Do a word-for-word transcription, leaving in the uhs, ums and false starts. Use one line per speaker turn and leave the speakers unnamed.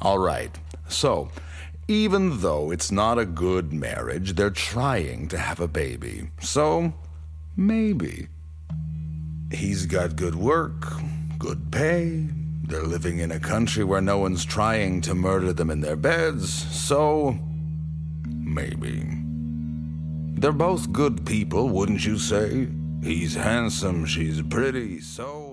All right, so even though it's not a good marriage, they're trying to have a baby. So, maybe. He's got good work, good pay. They're living in a country where no one's trying to murder them in their beds, so maybe. They're both good people, wouldn't you say? He's handsome, she's pretty, so...